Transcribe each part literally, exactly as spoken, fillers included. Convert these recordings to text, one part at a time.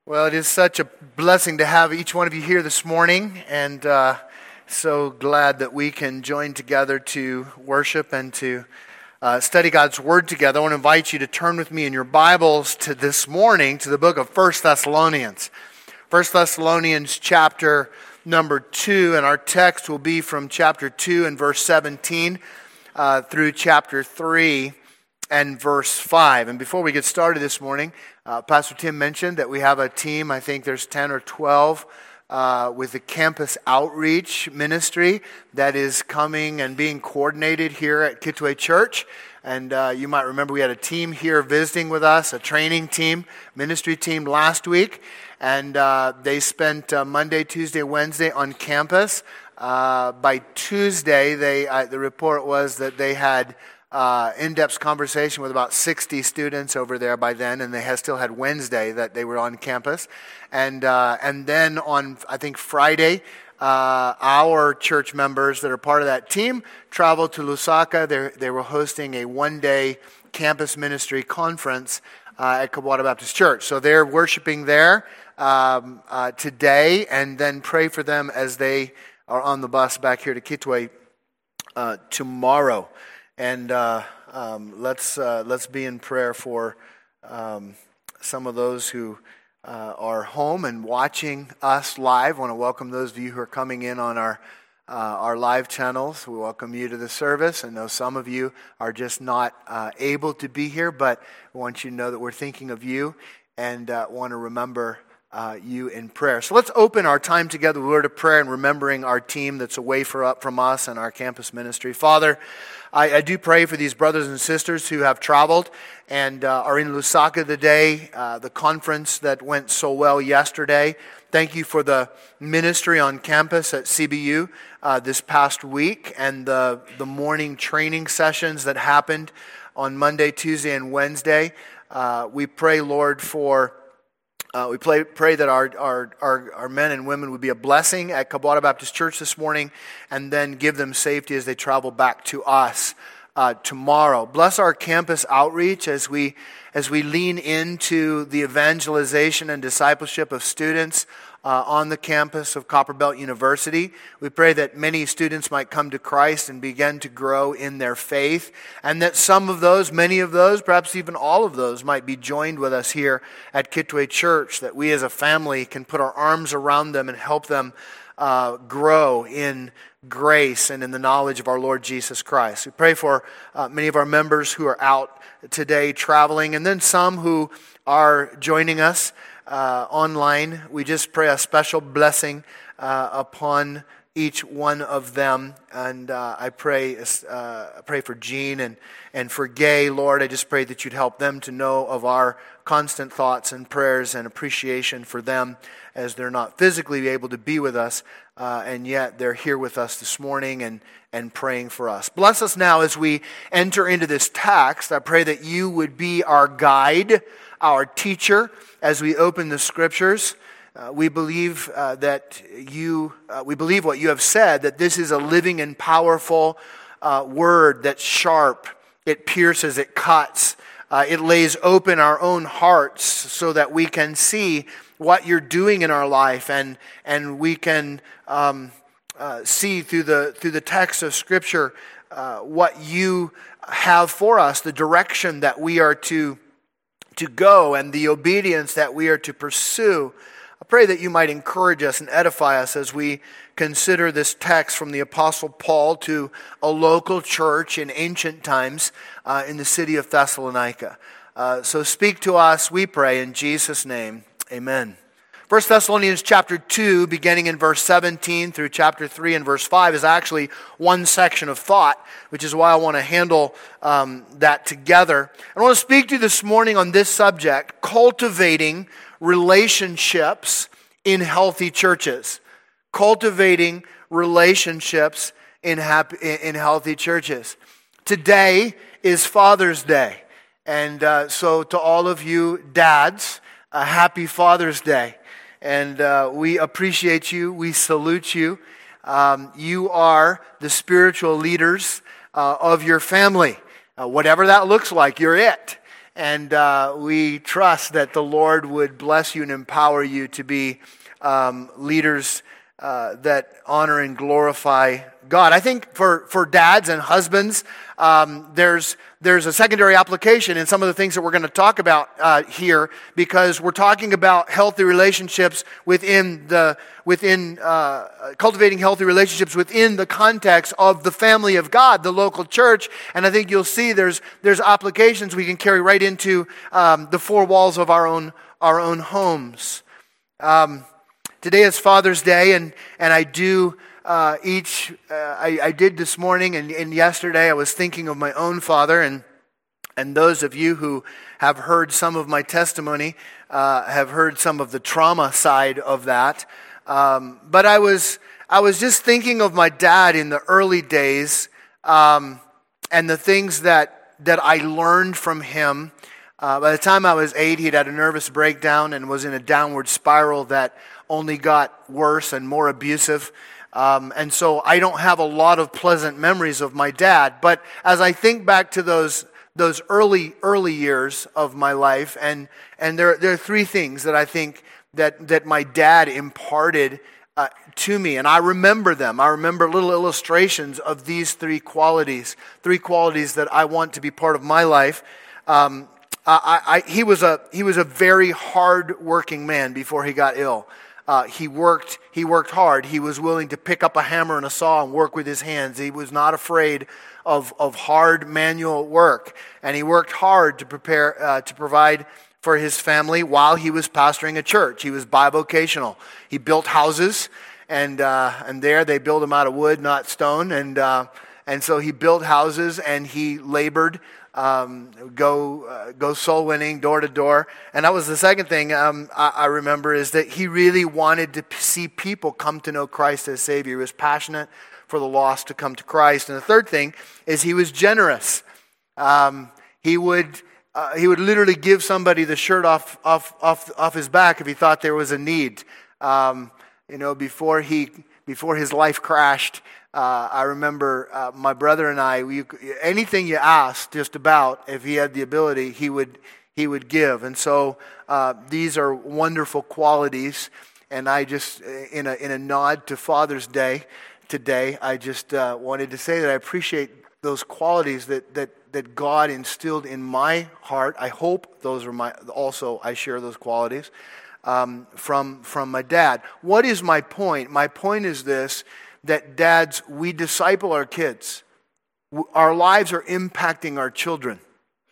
Well, it is such a blessing to have each one of you here this morning, and uh, so glad that we can join together to worship and to uh, study God's Word together. I want to invite you to turn with me in your Bibles to this morning to the book of First Thessalonians. First Thessalonians chapter number two, and our text will be from chapter two and verse seventeen uh, through chapter three and verse five. And before we get started this morning, uh, Pastor Tim mentioned that we have a team, I think there's ten or twelve, uh, with the campus outreach ministry that is coming and being coordinated here at Kitwe Church. And uh, you might remember we had a team here visiting with us, a training team, ministry team last week. And uh, they spent uh, Monday, Tuesday, Wednesday on campus. Uh, by Tuesday, they uh, the report was that they had Uh, in-depth conversation with about sixty students over there by then, and they had still had Wednesday that they were on campus. And uh, and then on, I think, Friday, uh, our church members that are part of that team traveled to Lusaka. They they were hosting a one-day campus ministry conference uh, at Kabwata Baptist Church. So they're worshiping there um, uh, today, and then pray for them as they are on the bus back here to Kitwe uh, tomorrow. And uh, um, let's uh, let's be in prayer for um, some of those who uh, are home and watching us live. I want to welcome those of you who are coming in on our uh, our live channels. We welcome you to the service. I know some of you are just not uh, able to be here, but I want you to know that we're thinking of you and uh, want to remember Uh, you in prayer. So let's open our time together with a word of prayer and remembering our team that's away for, up from us and our campus ministry. Father, I, I do pray for these brothers and sisters who have traveled and uh, are in Lusaka today, uh, the conference that went so well yesterday. Thank you for the ministry on campus at C B U uh, this past week and the, the morning training sessions that happened on Monday, Tuesday, and Wednesday. Uh, we pray, Lord, for Uh, we pray, pray that our, our, our, our men and women would be a blessing at Kabwata Baptist Church this morning, and then give them safety as they travel back to us uh, tomorrow. Bless our campus outreach as we as we lean into the evangelization and discipleship of students uh, on the campus of Copperbelt University. We pray that many students might come to Christ and begin to grow in their faith, and that some of those, many of those, perhaps even all of those, might be joined with us here at Kitwe Church, that we as a family can put our arms around them and help them uh, grow in grace and in the knowledge of our Lord Jesus Christ. We pray for uh, many of our members who are out today traveling, and then some who are joining us uh, online. We just pray a special blessing uh, upon each one of them, and uh, I pray uh, I pray for Jean and, and for Gay, Lord. I just pray that you'd help them to know of our constant thoughts and prayers and appreciation for them as they're not physically able to be with us, uh, and yet they're here with us this morning and, and praying for us. Bless us now as we enter into this text. I pray that you would be our guide, our teacher, as we open the Scriptures. Uh, we believe uh, that you, uh, we believe what you have said, that this is a living and powerful uh, word that's sharp. It pierces, it cuts, uh, it lays open our own hearts so that we can see what you're doing in our life, and and we can um, uh, see through the through the text of Scripture uh, what you have for us, the direction that we are to to go, and the obedience that we are to pursue. I pray that you might encourage us and edify us as we consider this text from the Apostle Paul to a local church in ancient times uh, in the city of Thessalonica. Uh, so speak to us, we pray, in Jesus' name. Amen. First Thessalonians chapter two, beginning in verse seventeen through chapter three and verse five, is actually one section of thought, which is why I want to handle um, that together. I want to speak to you this morning on this subject, cultivating relationships in healthy churches. Cultivating relationships in happy, in healthy churches. Today is Father's Day, and uh, so to all of you dads, a happy Father's Day. And uh, we appreciate you. We salute you. Um, you are the spiritual leaders uh, of your family. Uh, whatever that looks like, you're it. and uh, we trust that the Lord would bless you and empower you to be um, leaders uh, that honor and glorify God. I think for, for dads and husbands, um, there's there's a secondary application in some of the things that we're going to talk about uh, here, because we're talking about healthy relationships within the within uh, cultivating healthy relationships within the context of the family of God, the local church. And I think you'll see there's there's applications we can carry right into um, the four walls of our own our own homes. Um, today is Father's Day, and and I do. Uh, each, uh, I, I did this morning and, and yesterday I was thinking of my own father, and and those of you who have heard some of my testimony uh, have heard some of the trauma side of that. Um, but I was I was just thinking of my dad in the early days um, and the things that that I learned from him. Uh, by the time I was eight, he'd had a nervous breakdown and was in a downward spiral that only got worse and more abusive. Um, and so I don't have a lot of pleasant memories of my dad. But as I think back to those those early early years of my life, and and there there are three things that I think that that my dad imparted uh, to me, and I remember them. I remember little illustrations of these three qualities, three qualities that I want to be part of my life. Um, I, I, he was a he was a very hard working man before he got ill. Uh, he worked. He worked hard. He was willing to pick up a hammer and a saw and work with his hands. He was not afraid of of hard manual work, and he worked hard to prepare uh, to provide for his family while he was pastoring a church. He was bivocational. He built houses, and uh, and there they built them out of wood, not stone, and uh, and so he built houses and he labored. Um, go uh, go soul winning door to door, and that was the second thing um, I, I remember, is that he really wanted to p- see people come to know Christ as Savior. He was passionate for the lost to come to Christ. And the third thing is he was generous. Um, he would uh, he would literally give somebody the shirt off off off off his back if he thought there was a need. Um, you know, before he before his life crashed. Uh, I remember uh, my brother and I, we, anything you asked just about, if he had the ability, he would he would give. And so uh, these are wonderful qualities. And I just, in a in a nod to Father's Day today, I just uh, wanted to say that I appreciate those qualities that that that God instilled in my heart. I hope those are my also I share those qualities um, from from my dad. What is my point? My point is this. That dads, we disciple our kids. Our lives are impacting our children.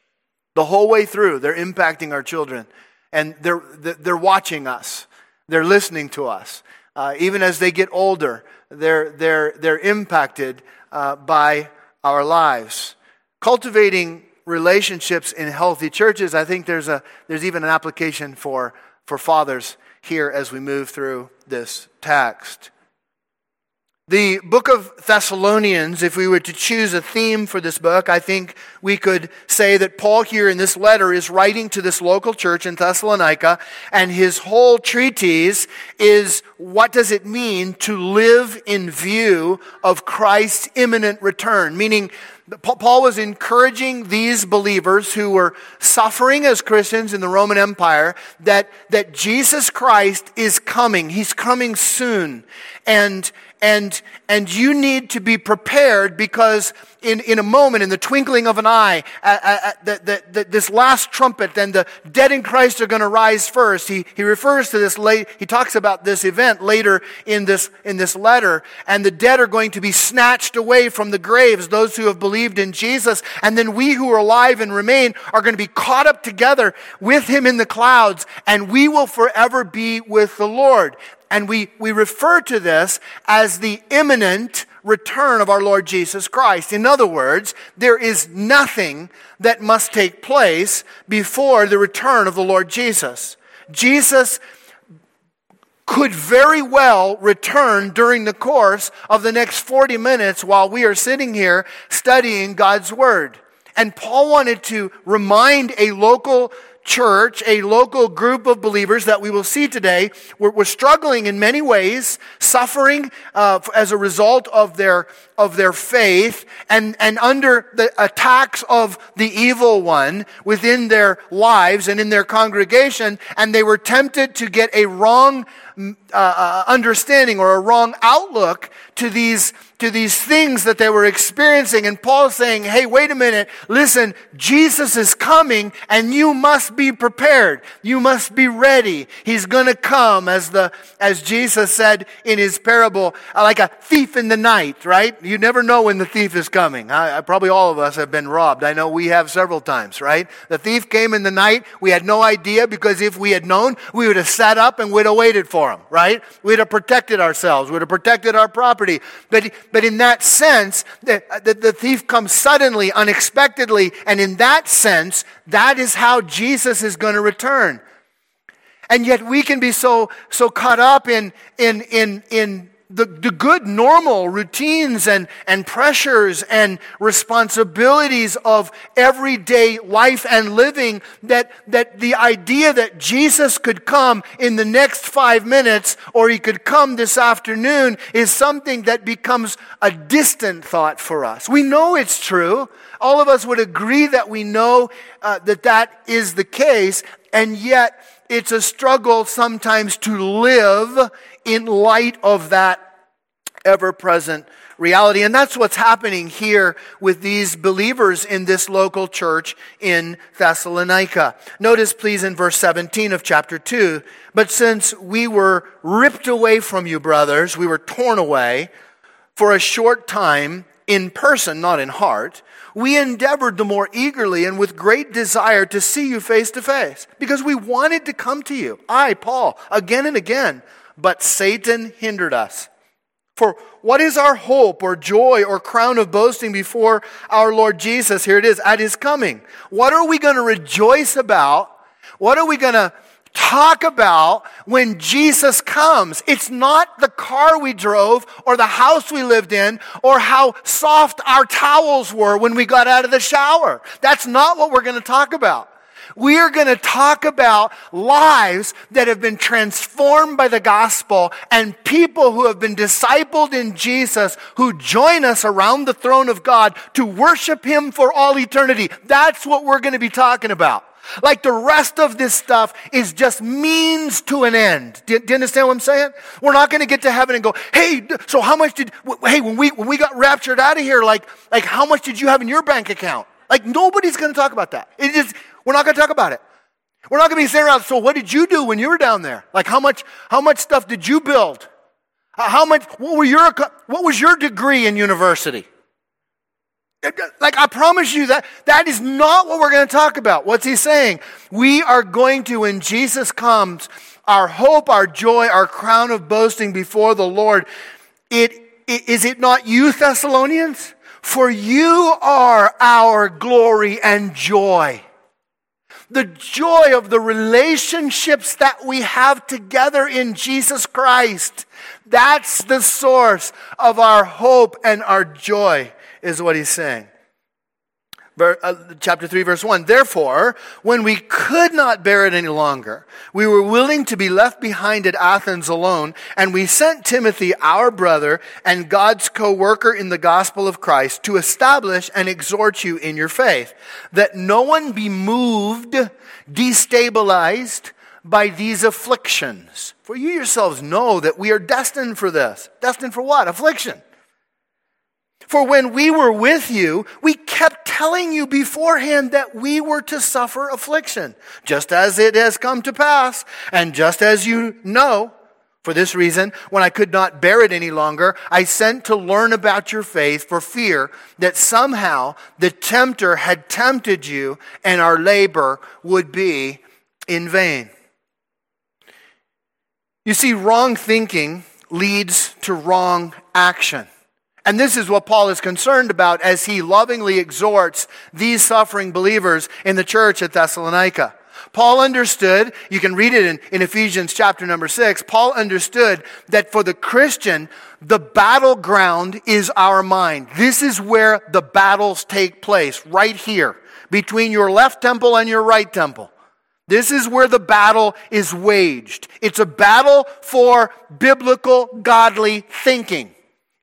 The whole way through, they're impacting our children. And they're they're watching us. They're listening to us. Uh, even as they get older, they're they're they're impacted uh, by our lives. Cultivating relationships in healthy churches, I think there's a there's even an application for, for fathers here as we move through this text. The book of Thessalonians, if we were to choose a theme for this book, I think we could say that Paul here in this letter is writing to this local church in Thessalonica, and his whole treatise is what does it mean to live in view of Christ's imminent return, meaning Paul was encouraging these believers who were suffering as Christians in the Roman Empire that, that Jesus Christ is coming. He's coming soon. And and and you need to be prepared, because in, in a moment, in the twinkling of an eye, uh, uh, the, the, the, this last trumpet, and the dead in Christ are going to rise first. He he refers to this late. He talks about this event later in this in this letter, and the dead are going to be snatched away from the graves, those who have believed in Jesus, and then we who are alive and remain are going to be caught up together with Him in the clouds, and we will forever be with the Lord. And we, we refer to this as the imminent return of our Lord Jesus Christ. In other words, there is nothing that must take place before the return of the Lord Jesus. Jesus could very well return during the course of the next forty minutes while we are sitting here studying God's Word. And Paul wanted to remind a local church, a local group of believers that we will see today, were, were struggling in many ways, suffering uh, as a result of their of their faith and, and under the attacks of the evil one within their lives and in their congregation, and they were tempted to get a wrong uh, understanding or a wrong outlook to these to these things that they were experiencing. And Paul's saying, hey, wait a minute, listen, Jesus is coming and you must be prepared. You must be ready. He's going to come, as the as Jesus said in his parable, like a thief in the night, right? You never know when the thief is coming. I, I, probably all of us have been robbed. I know we have several times, right? The thief came in the night. We had no idea, because if we had known, we would have sat up and we'd have waited for him, right? We'd have protected ourselves. We'd have protected our property. But But in that sense, the, the, the thief comes suddenly, unexpectedly, and in that sense, that is how Jesus is going to return. And yet we can be so so caught up in in in in the, the good normal routines and, and pressures and responsibilities of everyday life and living that, that the idea that Jesus could come in the next five minutes or he could come this afternoon is something that becomes a distant thought for us. We know it's true. All of us would agree that we know uh, that that is the case, and yet it's a struggle sometimes to live in light of that ever-present reality. And that's what's happening here with these believers in this local church in Thessalonica. Notice, please, in verse seventeen of chapter two, but since we were ripped away from you, brothers, we were torn away for a short time in person, not in heart, we endeavored the more eagerly and with great desire to see you face to face, because we wanted to come to you, I, Paul, again and again, but Satan hindered us. For what is our hope or joy or crown of boasting before our Lord Jesus? Here it is, at his coming. What are we going to rejoice about? What are we going to talk about when Jesus comes? It's not the car we drove or the house we lived in or how soft our towels were when we got out of the shower. That's not what we're going to talk about. We are going to talk about lives that have been transformed by the gospel and people who have been discipled in Jesus who join us around the throne of God to worship him for all eternity. That's what we're going to be talking about. Like the rest of this stuff is just means to an end. Do you, do you understand what I'm saying? We're not going to get to heaven and go, hey, so how much did, hey, when we when we got raptured out of here, like, like how much did you have in your bank account? Like nobody's going to talk about that. It is, we're not going to talk about it. We're not going to be sitting around, so what did you do when you were down there? Like how much how much stuff did you build? How much, what were your, what was your degree in university? Like, I promise you that that is not what we're going to talk about. What's he saying? We are going to, when Jesus comes, our hope, our joy, our crown of boasting before the Lord. It, it is it not you, Thessalonians? For you are our glory and joy. The joy of the relationships that we have together in Jesus Christ. That's the source of our hope and our joy, is what he's saying. Chapter three, verse one. Therefore, when we could not bear it any longer, we were willing to be left behind at Athens alone, and we sent Timothy, our brother, and God's co-worker in the gospel of Christ, to establish and exhort you in your faith, that no one be moved, destabilized by these afflictions. For you yourselves know that we are destined for this. Destined for what? Affliction. For when we were with you, we kept telling you beforehand that we were to suffer affliction, just as it has come to pass, and just as you know. For this reason, when I could not bear it any longer, I sent to learn about your faith for fear that somehow the tempter had tempted you and our labor would be in vain. You see, wrong thinking leads to wrong action. And this is what Paul is concerned about as he lovingly exhorts these suffering believers in the church at Thessalonica. Paul understood, you can read it in, in Ephesians chapter number six, Paul understood that for the Christian, the battleground is our mind. This is where the battles take place, right here, between your left temple and your right temple. This is where the battle is waged. It's a battle for biblical, godly thinking.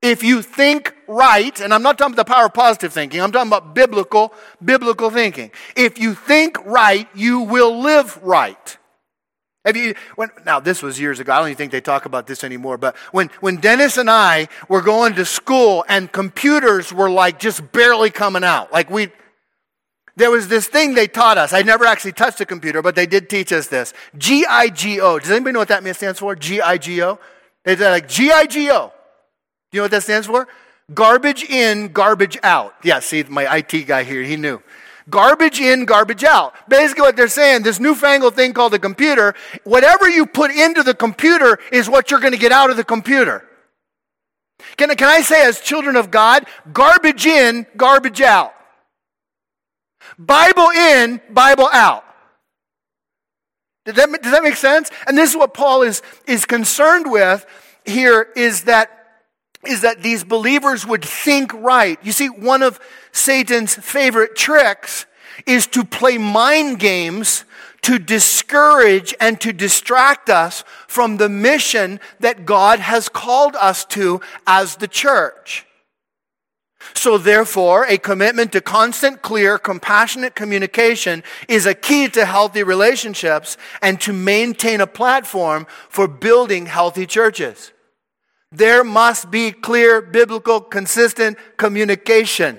If you think right, and I'm not talking about the power of positive thinking, I'm talking about biblical, biblical thinking. If you think right, you will live right. Have you, when, now, this was years ago. I don't even think they talk about this anymore. But when, when Dennis and I were going to school and computers were like just barely coming out. Like we, there was this thing they taught us. I never actually touched a computer, but they did teach us this. G I G O. Does anybody know what that stands for? G I G O? They said like G I G O. Do you know what that stands for? Garbage in, garbage out. Yeah, see, my I T guy here, he knew. Garbage in, garbage out. Basically what they're saying, this newfangled thing called a computer, whatever you put into the computer is what you're going to get out of the computer. Can, can I say as children of God, garbage in, garbage out. Bible in, Bible out. Does that, does that make sense? And this is what Paul is, is concerned with here is that is that these believers would think right. You see, one of Satan's favorite tricks is to play mind games to discourage and to distract us from the mission that God has called us to as the church. So therefore, a commitment to constant, clear, compassionate communication is a key to healthy relationships and to maintain a platform for building healthy churches. There must be clear, biblical, consistent communication.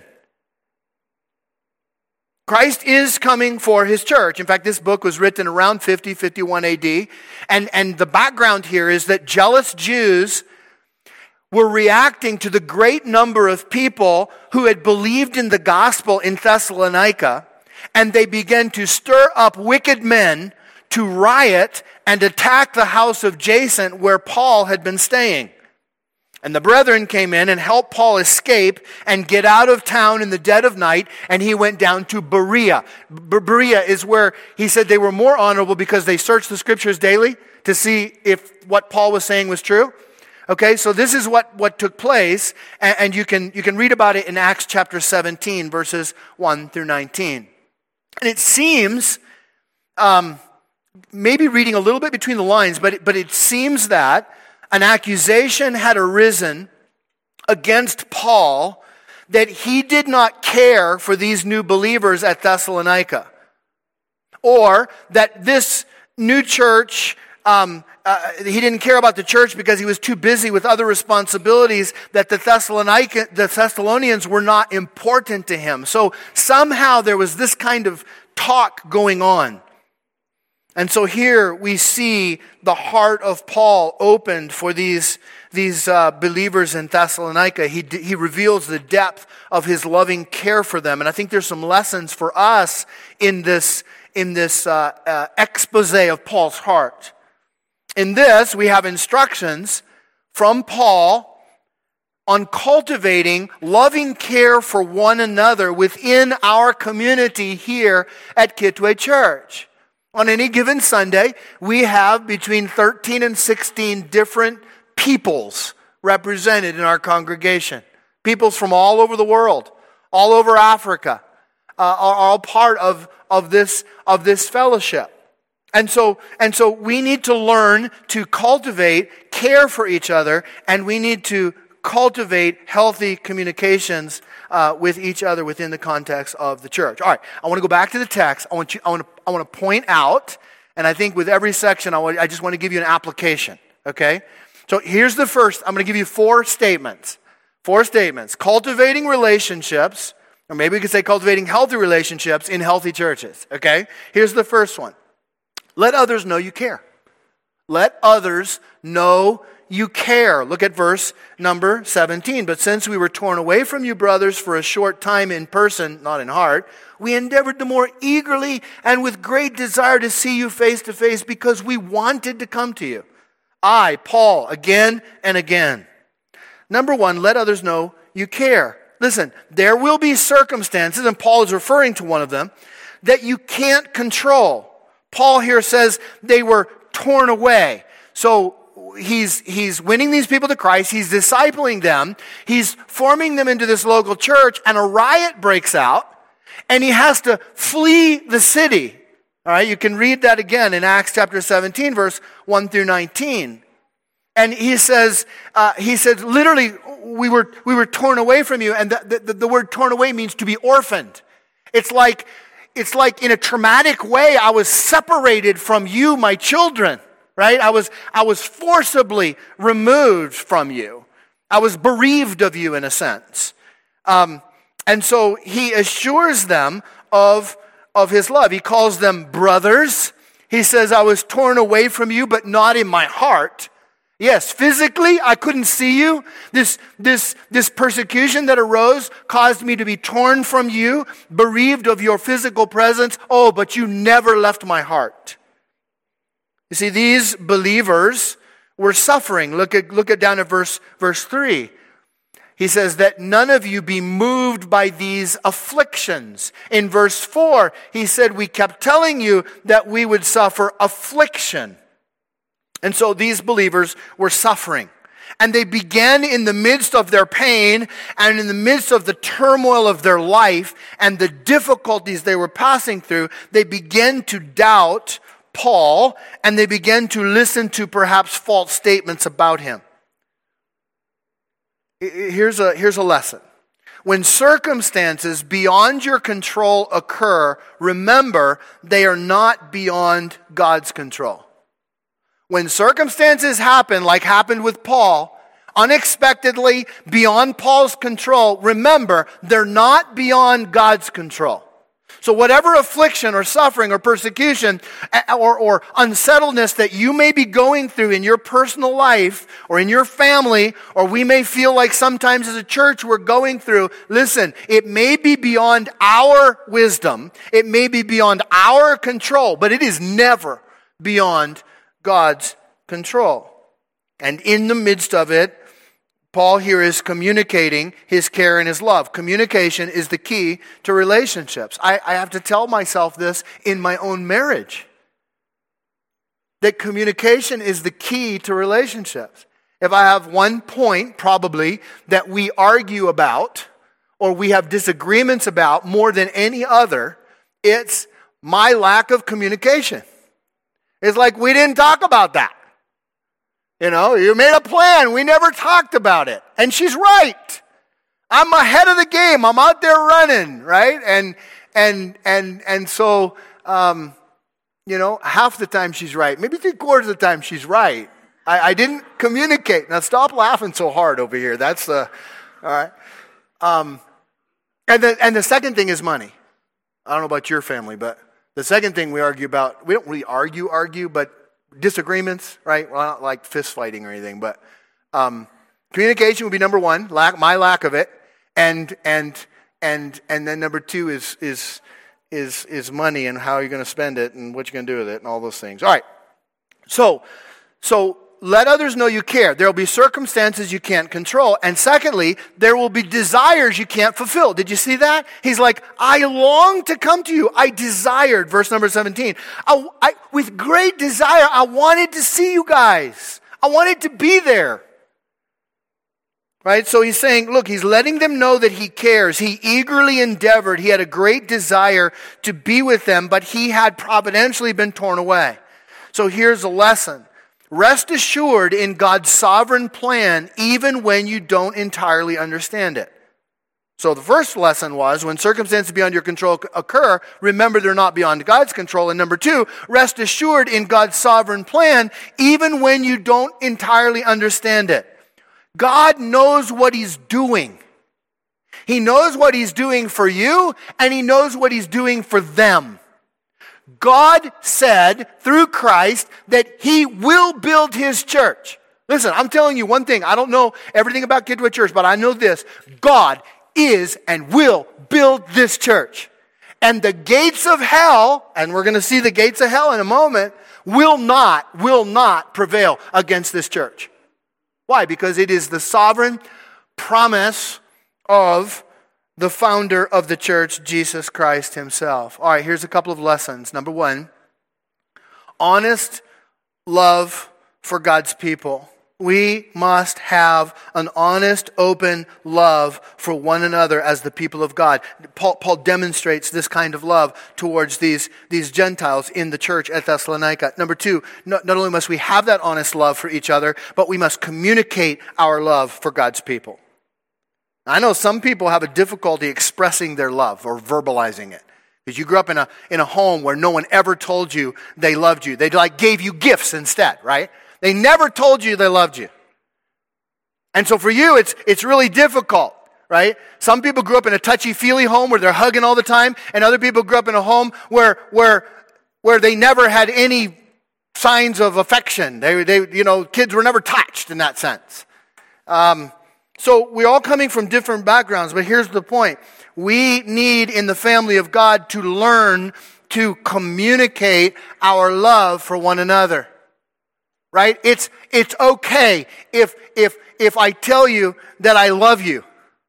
Christ is coming for his church. In fact, this book was written around fifty, fifty-one A D. And, and the background here is that jealous Jews were reacting to the great number of people who had believed in the gospel in Thessalonica. And they began to stir up wicked men to riot and attack the house of Jason where Paul had been staying. And the brethren came in and helped Paul escape and get out of town in the dead of night, and he went down to Berea. Berea is where he said they were more honorable because they searched the scriptures daily to see if what Paul was saying was true. Okay, so this is what, what took place, and, and you can you can read about it in Acts chapter seventeen, verses one through nineteen. And it seems, um, maybe reading a little bit between the lines, but it, but it seems that an accusation had arisen against Paul that he did not care for these new believers at Thessalonica. Or that this new church, um, uh, he didn't care about the church because he was too busy with other responsibilities, that the, Thessalonica, the Thessalonians were not important to him. So somehow there was this kind of talk going on. And so here we see the heart of Paul opened for these, these uh, believers in Thessalonica. He, he reveals the depth of his loving care for them. And I think there's some lessons for us in this, in this uh, uh, expose of Paul's heart. In this, we have instructions from Paul on cultivating loving care for one another within our community here at Kitwe Church. On any given Sunday, we have between thirteen and sixteen different peoples represented in our congregation. Peoples from all over the world, all over Africa, uh, are all part of, of, this, of this fellowship. And so, and so we need to learn to cultivate care for each other, and we need to cultivate healthy communications uh, with each other within the context of the church. All right, I want to go back to the text. I want you. I want to. I want to point out, and I think with every section, I, want, I just want to give you an application. Okay, so here's the first. I'm going to give you four statements. Four statements. Cultivating relationships, or maybe we could say cultivating healthy relationships in healthy churches. Okay, here's the first one. Let others know you care. Let others know you care. Look at verse number seventeen. But since we were torn away from you, brothers, for a short time in person, not in heart, we endeavored the more eagerly and with great desire to see you face to face because we wanted to come to you. I, Paul, again and again. Number one, let others know you care. Listen, there will be circumstances, and Paul is referring to one of them, that you can't control. Paul here says they were torn away. So he's he's winning these people to Christ. He's discipling them. He's forming them into this local church, and a riot breaks out, and he has to flee the city. All right, you can read that again in Acts chapter seventeen, verse one through nineteen. And he says, uh, he said, literally, we were we were torn away from you. And the, the, the word torn away means to be orphaned. It's like, it's like in a traumatic way, I was separated from you, my children, right? I was, I was forcibly removed from you. I was bereaved of you in a sense. Um, and so he assures them of, of his love. He calls them brothers. He says, I was torn away from you, but not in my heart. Yes, physically, I couldn't see you. This, this, this persecution that arose caused me to be torn from you, bereaved of your physical presence. Oh, but you never left my heart. You see, these believers were suffering. Look at, look at down at verse, verse three. He says that none of you be moved by these afflictions. In verse four, he said, we kept telling you that we would suffer affliction. And so these believers were suffering. And they began in the midst of their pain and in the midst of the turmoil of their life and the difficulties they were passing through, they began to doubt Paul and they began to listen to perhaps false statements about him. Here's a, here's a lesson. When circumstances beyond your control occur, remember they are not beyond God's control. When circumstances happen, like happened with Paul, unexpectedly, beyond Paul's control, remember, they're not beyond God's control. So whatever affliction or suffering or persecution or, or unsettledness that you may be going through in your personal life or in your family, or we may feel like sometimes as a church we're going through, listen, it may be beyond our wisdom, it may be beyond our control, but it is never beyond God's control. And in the midst of it, Paul here is communicating his care and his love. Communication is the key to relationships. I, I have to tell myself this in my own marriage. That communication is the key to relationships. If I have one point, probably, that we argue about, or we have disagreements about more than any other, it's my lack of communication. It's like we didn't talk about that. You know, you made a plan. We never talked about it. And she's right. I'm ahead of the game. I'm out there running, right? And and and and so, um, you know, half the time she's right. Maybe three quarters of the time she's right. I, I didn't communicate. Now stop laughing so hard over here. That's the, all right. Um, and the and the second thing is money. I don't know about your family, but the second thing we argue about, we don't really argue, argue, but disagreements, right? Well, not like fist fighting or anything, but um, communication would be number one, lack, my lack of it, and and and and then number two is is is is money and how you're going to spend it and what you're going to do with it and all those things. All right, so so let others know you care. There will be circumstances you can't control. And secondly, there will be desires you can't fulfill. Did you see that? He's like, I long to come to you. I desired, verse number seventeen. I, I, with great desire, I wanted to see you guys. I wanted to be there. Right? So he's saying, look, he's letting them know that he cares. He eagerly endeavored. He had a great desire to be with them, but he had providentially been torn away. So here's a lesson. Rest assured in God's sovereign plan, even when you don't entirely understand it. So the first lesson was, when circumstances beyond your control occur, remember they're not beyond God's control. And number two, rest assured in God's sovereign plan, even when you don't entirely understand it. God knows what He's doing. He knows what He's doing for you, and He knows what He's doing for them. God said through Christ that He will build His church. Listen, I'm telling you one thing. I don't know everything about Kidwood Church, but I know this. God is and will build this church. And the gates of hell, and we're going to see the gates of hell in a moment, will not, will not prevail against this church. Why? Because it is the sovereign promise of the founder of the church, Jesus Christ Himself. All right, here's a couple of lessons. Number one, honest love for God's people. We must have an honest, open love for one another as the people of God. Paul, Paul demonstrates this kind of love towards these, these Gentiles in the church at Thessalonica. Number two, not, not only must we have that honest love for each other, but we must communicate our love for God's people. I know some people have a difficulty expressing their love or verbalizing it. Because you grew up in a, in a home where no one ever told you they loved you. They like gave you gifts instead, right? They never told you they loved you. And so for you, it's it's really difficult, right? Some people grew up in a touchy-feely home where they're hugging all the time, and other people grew up in a home where where where they never had any signs of affection. They they you know kids were never touched in that sense. Um, so we're all coming from different backgrounds, but here's the point: we need in the family of God to learn to communicate our love for one another. Right? It's it's okay if if if I tell you that I love you.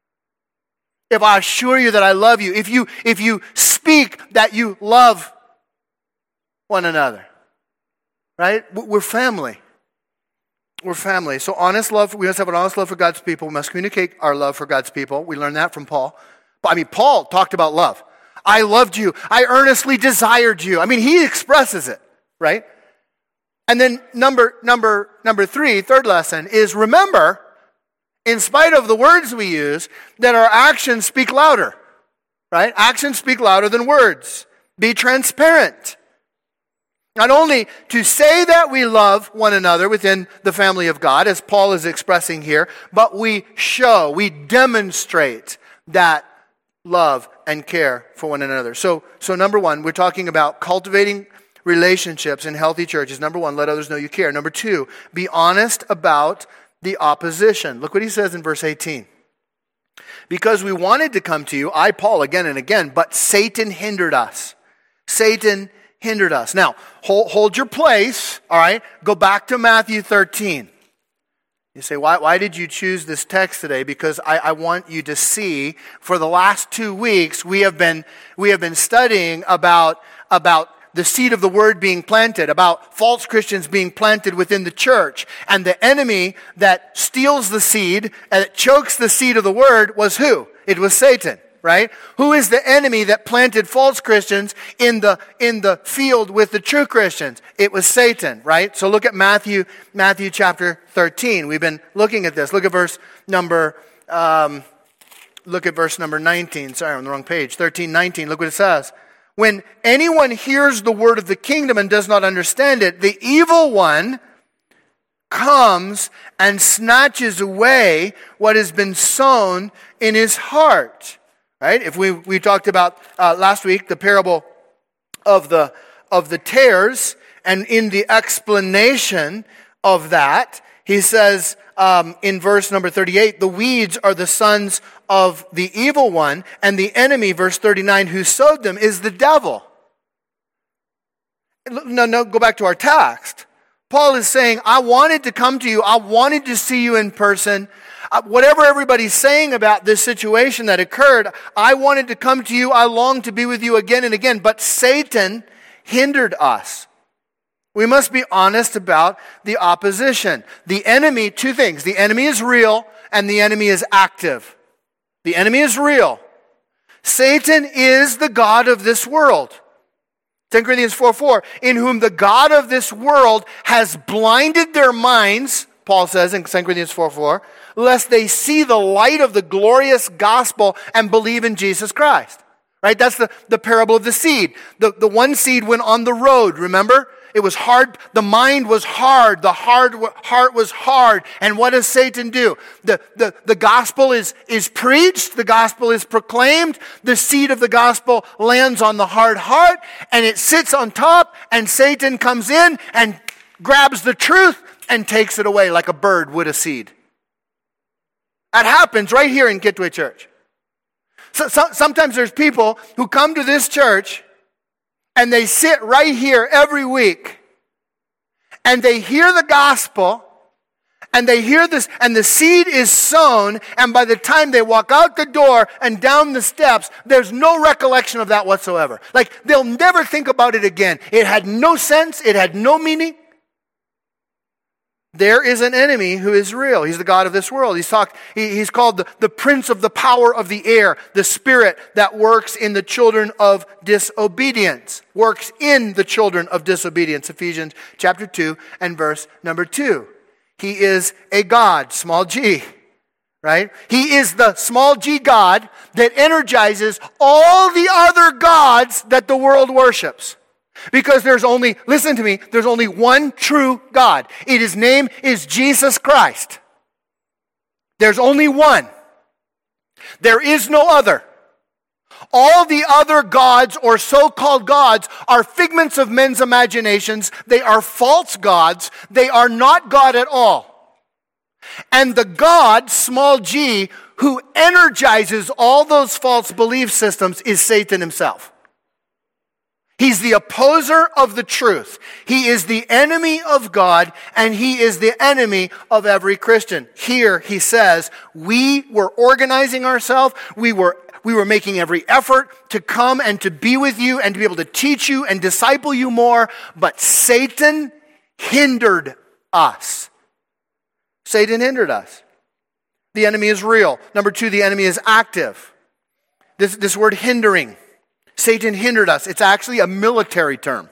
If I assure you that I love you. If you if you speak that you love one another. Right? We're family. We're family. So honest love, we must have an honest love for God's people. We must communicate our love for God's people. We learned that from Paul. I mean, Paul talked about love. I loved you. I earnestly desired you. I mean, he expresses it, right? And then number number number three, third lesson, is remember, in spite of the words we use, that our actions speak louder. Right? Actions speak louder than words. Be transparent. Not only to say that we love one another within the family of God, as Paul is expressing here, but we show, we demonstrate that love and care for one another. So, so number one, we're talking about cultivating relationships in healthy churches. Number one, let others know you care. Number two, be honest about the opposition. Look what he says in verse eighteen. Because we wanted to come to you, I, Paul, again and again, but Satan hindered us. Satan hindered us. Now, hold, hold your place, all right? Go back to Matthew thirteen. You say, why, why did you choose this text today? Because I, I want you to see, for the last two weeks, we have been, we have been studying about, about the seed of the word being planted, about false Christians being planted within the church. And the enemy that steals the seed and that chokes the seed of the word was who? It was Satan, right? Who is the enemy that planted false Christians in the in the field with the true Christians? It was Satan, right? So look at Matthew, Matthew chapter thirteen. We've been looking at this. Look at verse number, um, look at verse number nineteen. Sorry, I'm on the wrong page. thirteen, nineteen. Look what it says. When anyone hears the word of the kingdom and does not understand it, the evil one comes and snatches away what has been sown in his heart. Right? If we we talked about uh, last week the parable of the of the tares, and in the explanation of that, he says um, in verse number thirty-eight, the weeds are the sons of the evil one, and the enemy, verse thirty-nine, who sowed them is the devil. No, no, go back to our text. Paul is saying, I wanted to come to you. I wanted to see you in person. Uh, whatever everybody's saying about this situation that occurred, I wanted to come to you. I longed to be with you again and again. But Satan hindered us. We must be honest about the opposition. The enemy, two things. The enemy is real and the enemy is active. The enemy is real. Satan is the god of this world. Second Corinthians four four, in whom the god of this world has blinded their minds, Paul says in Second Corinthians four four, lest they see the light of the glorious gospel and believe in Jesus Christ. Right? That's the, the parable of the seed. The, the one seed went on the road, remember? It was hard. The mind was hard. The hard heart was hard. And what does Satan do? The, the, the gospel is, is preached. The gospel is proclaimed. The seed of the gospel lands on the hard heart. And it sits on top. And Satan comes in and grabs the truth and takes it away like a bird would a seed. That happens right here in Kitwe Church. So, so, sometimes there's people who come to this church and they sit right here every week and they hear the gospel and they hear this and the seed is sown, and by the time they walk out the door and down the steps, there's no recollection of that whatsoever. Like they'll never think about it again. It had no sense. It had no meaning. There is an enemy who is real. He's the god of this world. He's talked. He, he's called the, the prince of the power of the air, the spirit that works in the children of disobedience. Works in the children of disobedience. Ephesians chapter two and verse number two. He is a god, small g. Right? He is the small g God that energizes all the other gods that the world worships. Because there's only, listen to me, there's only one true God. It, his name is Jesus Christ. There's only one. There is no other. All the other gods or so-called gods are figments of men's imaginations. They are false gods. They are not God at all. And the God, small g, who energizes all those false belief systems is Satan himself. He's the opposer of the truth. He is the enemy of God, and he is the enemy of every Christian. Here he says, we were organizing ourselves, we were we were making every effort to come and to be with you and to be able to teach you and disciple you more, but Satan hindered us. Satan hindered us. The enemy is real. Number two, the enemy is active. This, this word hindering. Satan hindered us. It's actually a military term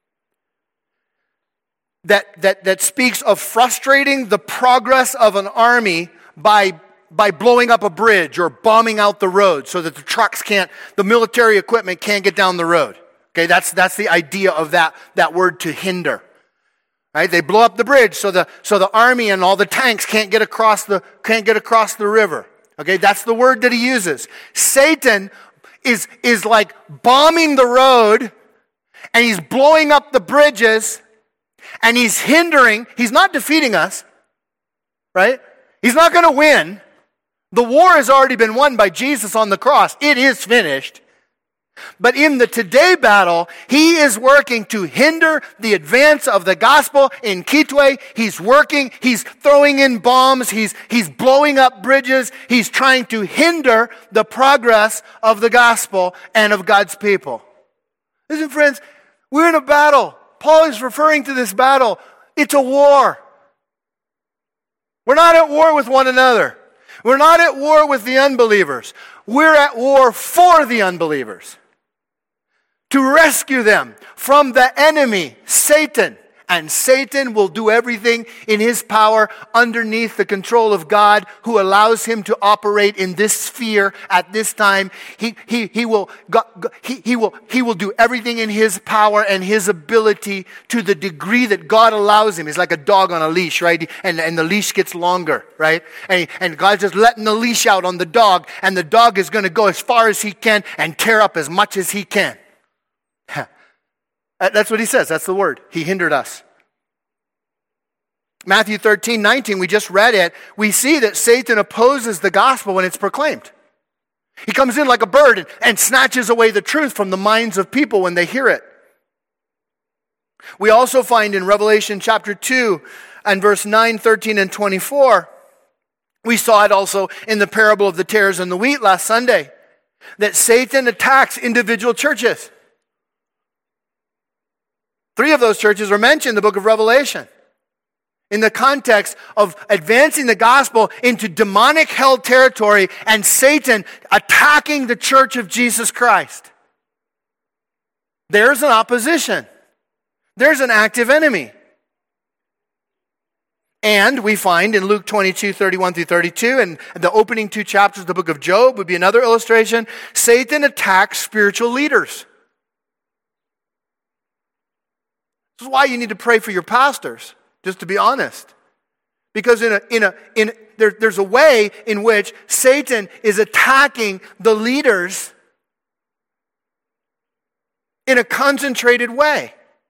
that, that, that speaks of frustrating the progress of an army by, by blowing up a bridge or bombing out the road so that the trucks can't, the military equipment can't get down the road. Okay, that's, that's the idea of that, that word to hinder. Right? They blow up the bridge so the so the army and all the tanks can't get across the can't get across the river. Okay, that's the word that he uses. Satan is is like bombing the road, and he's blowing up the bridges, and he's hindering. He's not defeating us, right? He's not going to win. The war has already been won by Jesus on the cross. It is finished. But in the today battle, he is working to hinder the advance of the gospel in Kitwe. He's working, he's throwing in bombs, he's, he's blowing up bridges, he's trying to hinder the progress of the gospel and of God's people. Listen, friends, we're in a battle. Paul is referring to this battle. It's a war. We're not at war with one another. We're not at war with the unbelievers. We're at war for the unbelievers. To rescue them from the enemy, Satan. And Satan will do everything in his power underneath the control of God, who allows him to operate in this sphere at this time. He, he, he, will, he, he, will, he will do everything in his power and his ability to the degree that God allows him. He's like a dog on a leash, right? And, and the leash gets longer, right? And, and God's just letting the leash out on the dog, and the dog is going to go as far as he can and tear up as much as he can. That's what he says. That's the word. He hindered us. Matthew thirteen, nineteen, we just read it. We see that Satan opposes the gospel when it's proclaimed. He comes in like a bird and, and snatches away the truth from the minds of people when they hear it. We also find in Revelation chapter two and verse nine, thirteen, and twenty-four, we saw it also in the parable of the tares and the wheat last Sunday, that Satan attacks individual churches. Three of those churches are mentioned in the book of Revelation in the context of advancing the gospel into demonic hell territory and Satan attacking the church of Jesus Christ. There's an opposition. There's an active enemy. And we find in Luke twenty-two, thirty-one through thirty-two, and the opening two chapters of the book of Job would be another illustration, Satan attacks spiritual leaders. This is why you need to pray for your pastors, just to be honest. Because in a in a in there, there's a way in which Satan is attacking the leaders in a concentrated way.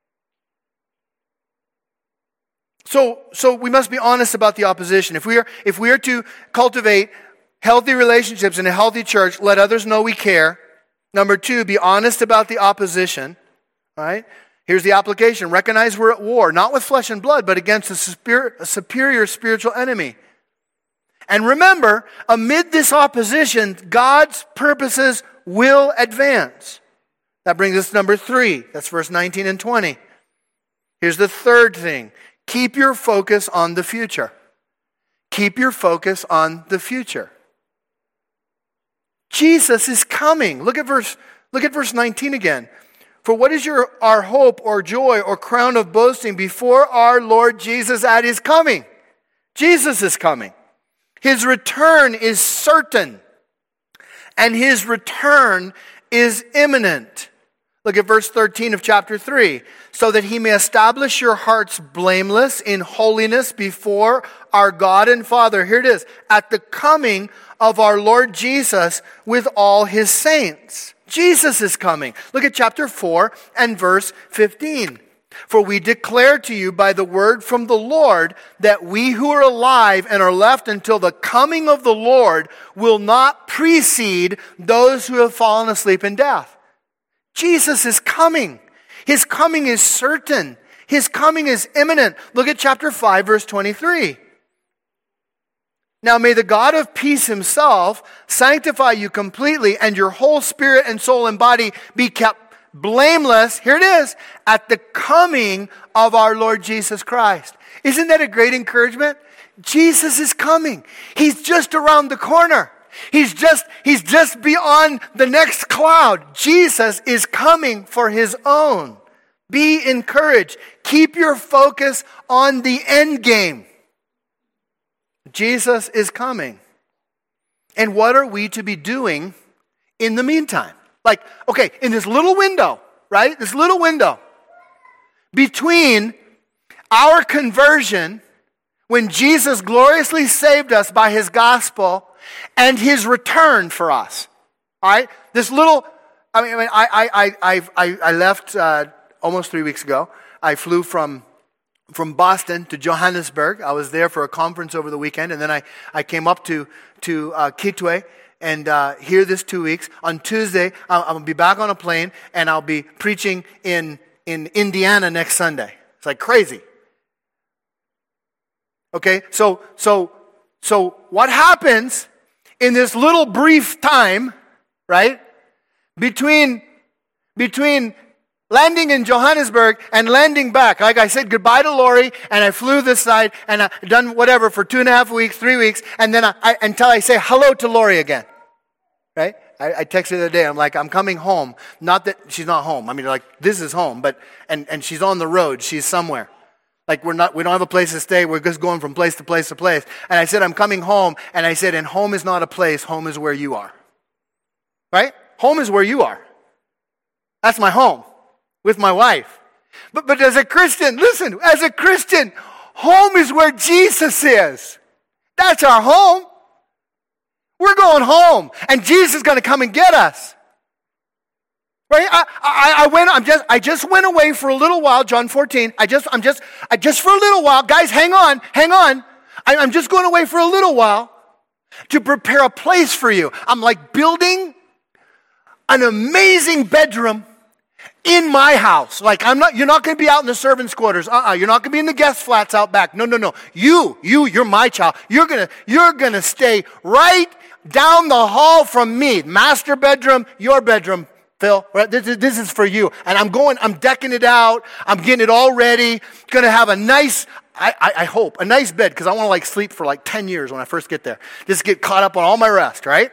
So so we must be honest about the opposition. If we are if we are to cultivate healthy relationships in a healthy church, let others know we care. Number two, be honest about the opposition. All right? Here's the application. Recognize we're at war, not with flesh and blood, but against a superior, a superior spiritual enemy. And remember, amid this opposition, God's purposes will advance. That brings us to number three. That's verse nineteen and twenty. Here's the third thing. Keep your focus on the future. Keep your focus on the future. Jesus is coming. Look at verse, look at verse nineteen again. For what is your our hope or joy or crown of boasting before our Lord Jesus at his coming? Jesus is coming. His return is certain. And his return is imminent. Look at verse thirteen of chapter three. So that he may establish your hearts blameless in holiness before our God and Father. Here it is. At the coming of our Lord Jesus with all his saints. Jesus is coming. Look at chapter four and verse fifteen. For we declare to you by the word from the Lord that we who are alive and are left until the coming of the Lord will not precede those who have fallen asleep in death. Jesus is coming. His coming is certain. His coming is imminent. Look at chapter five, verse twenty-three. Now may the God of peace himself sanctify you completely, and your whole spirit and soul and body be kept blameless, here it is, at the coming of our Lord Jesus Christ. Isn't that a great encouragement? Jesus is coming. He's just around the corner. He's just, he's just beyond the next cloud. Jesus is coming for his own. Be encouraged. Keep your focus on the end game. Jesus is coming. And what are we to be doing in the meantime? Like, okay, in this little window, right? This little window between our conversion, when Jesus gloriously saved us by his gospel, and his return for us. All right? This little, I mean, I mean I, I, I, I, I left uh, almost three weeks ago. I flew from from Boston to Johannesburg. I was there for a conference over the weekend, and then I, I came up to, to uh, Kitwe, and uh, here this two weeks. On Tuesday, I'll, I'll be back on a plane, and I'll be preaching in, in Indiana next Sunday. It's like crazy. Okay, so so so what happens in this little brief time, right, between between landing in Johannesburg and landing back? Like I said goodbye to Lori, and I flew this side, and I done whatever for two and a half weeks, three weeks, and then I, I until I say hello to Lori again, right? I, I texted her the other day. I'm like, I'm coming home. Not that she's not home. I mean, like this is home, but and and she's on the road. She's somewhere. Like we're not, we don't have a place to stay. We're just going from place to place to place. And I said, I'm coming home. And I said, and home is not a place. Home is where you are. Right? Home is where you are. That's my home with my wife. But, but as a Christian, listen, as a Christian, home is where Jesus is. That's our home. We're going home. And Jesus is going to come and get us. Right? I, I, I went, I'm just, I just went away for a little while, John fourteen. I just, I'm just, I just for a little while. Guys, hang on, hang on. I, I'm just going away for a little while to prepare a place for you. I'm like building an amazing bedroom in my house. Like I'm not, you're not going to be out in the servants' quarters. Uh-uh. You're not going to be in the guest flats out back. No, no, no. You, you, you're my child. You're going to, you're going to stay right down the hall from me. Master bedroom, your bedroom. Phil, right? This is, this is for you. And I'm going, I'm decking it out. I'm getting it all ready. Going to have a nice, I, I, I hope, a nice bed because I want to like sleep for like ten years when I first get there. Just get caught up on all my rest, right?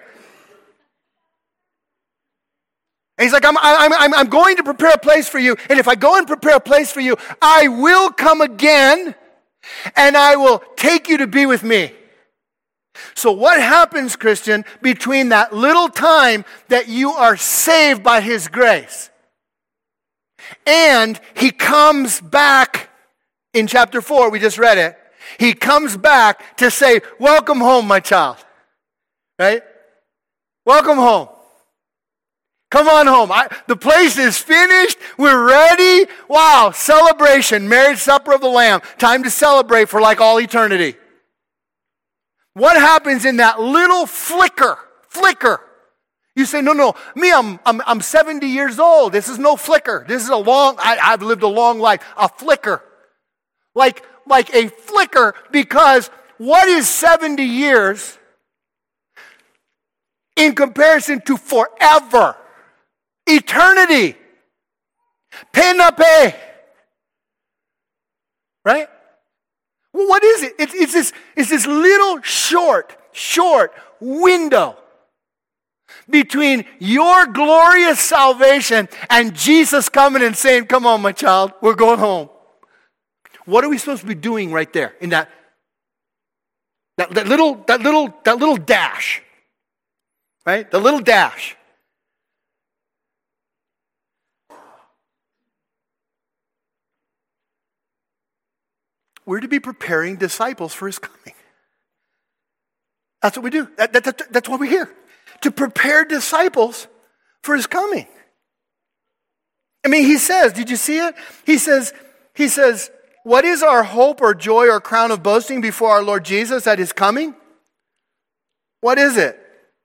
And he's like, I'm, I'm, I'm, I'm going to prepare a place for you. And if I go and prepare a place for you, I will come again and I will take you to be with me. So what happens, Christian, between that little time that you are saved by his grace and he comes back in chapter four, we just read it, he comes back to say, welcome home, my child, right? Welcome home. Come on home. I, the place is finished. We're ready. Wow, celebration, marriage supper of the Lamb. Time to celebrate for like all eternity. What happens in that little flicker, flicker? You say, no, no, me, I'm, I'm, I'm seventy years old. This is no flicker. This is a long, I, I've lived a long life. A flicker. Like, like a flicker, because what is seventy years in comparison to forever? Eternity. Penape. Right? Well, what is it? It's, it's, this, it's this little short, short window between your glorious salvation and Jesus coming and saying, come on, my child, we're going home. What are we supposed to be doing right there in that, that, that little, that little, that little dash? Right? The little dash. We're to be preparing disciples for his coming. That's what we do. That, that, that, that's why we're here. To prepare disciples for his coming. I mean, he says, did you see it? He says, he says, what is our hope or joy or crown of boasting before our Lord Jesus at his coming? What is it?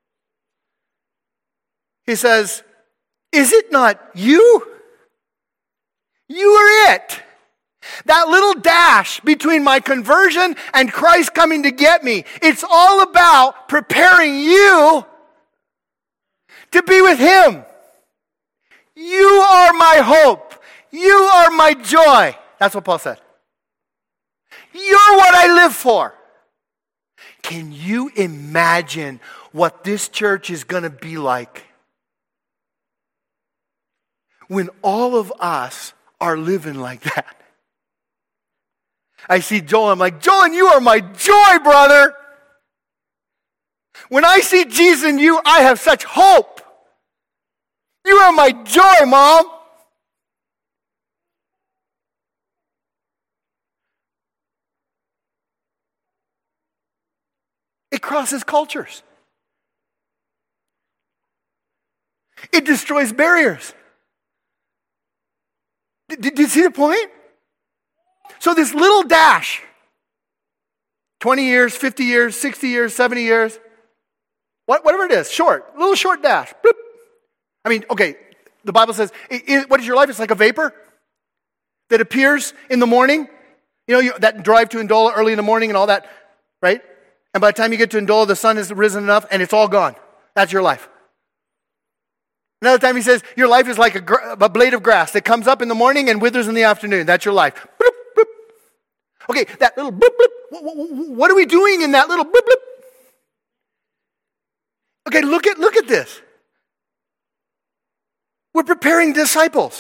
He says, is it not you? You are it. That little dash between my conversion and Christ coming to get me. It's all about preparing you to be with him. You are my hope. You are my joy. That's what Paul said. You're what I live for. Can you imagine what this church is going to be like when all of us are living like that? I see Joel, I'm like, Joel, you are my joy, brother. When I see Jesus in you, I have such hope. You are my joy, Mom. It crosses cultures. It destroys barriers. Did, did you see the point? So this little dash, twenty years, fifty years, sixty years, seventy years, what, whatever it is, short, little short dash. Bloop. I mean, okay, the Bible says, it, it, what is your life? It's like a vapor that appears in the morning. You know, you, that drive to Ndola early in the morning and all that, right? And by the time you get to Ndola, the sun has risen enough and it's all gone. That's your life. Another time he says, your life is like a, gr- a blade of grass that comes up in the morning and withers in the afternoon. That's your life. Bloop. Okay, that little bloop, bloop. What are we doing in that little bloop, bloop? Okay, look at look at this. We're preparing disciples.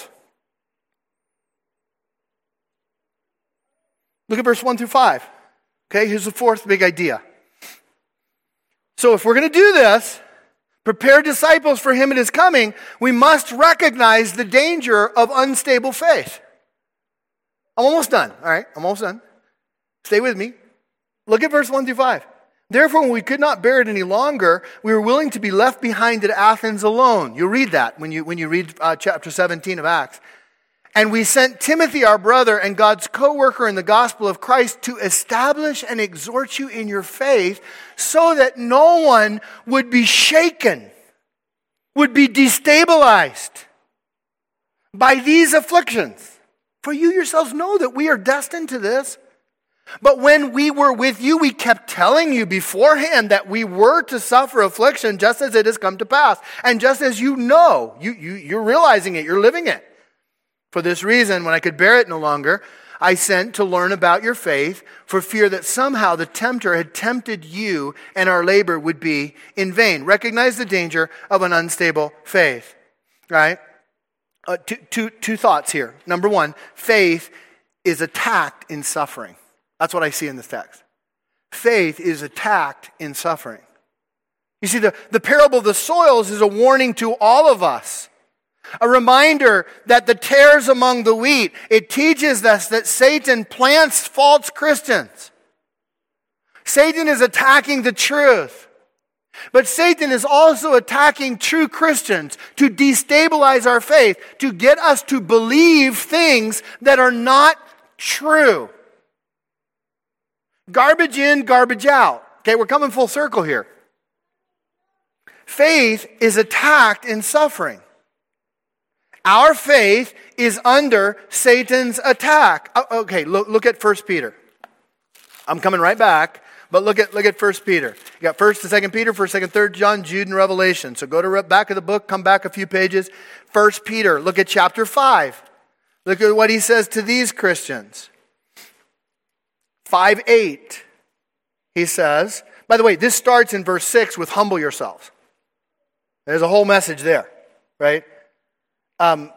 Look at verse one through five. Okay, here's the fourth big idea. So if we're going to do this, prepare disciples for him at his coming, we must recognize the danger of unstable faith. I'm almost done, all right? I'm almost done. Stay with me. Look at verse one through five. Therefore, when we could not bear it any longer, we were willing to be left behind at Athens alone. You'll read that when you, when you read uh, chapter seventeen of Acts. And we sent Timothy, our brother, and God's co-worker in the gospel of Christ to establish and exhort you in your faith so that no one would be shaken, would be destabilized by these afflictions. For you yourselves know that we are destined to this. But when we were with you, we kept telling you beforehand that we were to suffer affliction just as it has come to pass. And just as you know, you, you, you're realizing it, you're living it. For this reason, when I could bear it no longer, I sent to learn about your faith for fear that somehow the tempter had tempted you and our labor would be in vain. Recognize the danger of an unstable faith. Right? Uh, two, two, two thoughts here. Number one, faith is attacked in suffering. That's what I see in this text. Faith is attacked in suffering. You see, the, the parable of the soils is a warning to all of us. A reminder that the tares among the wheat, it teaches us that Satan plants false Christians. Satan is attacking the truth. But Satan is also attacking true Christians to destabilize our faith, to get us to believe things that are not true. Garbage in, garbage out. Okay, we're coming full circle here. Faith is attacked in suffering. Our faith is under Satan's attack. Okay, look, look at First Peter. I'm coming right back, but look at look at First Peter. You got First and Second Peter, First, Second, Third John, Jude, and Revelation. So go to the back of the book, come back a few pages. First Peter, look at chapter five. Look at what he says to these Christians. five eight, he says, by the way, this starts in verse six with humble yourselves. There's a whole message there, right? Um,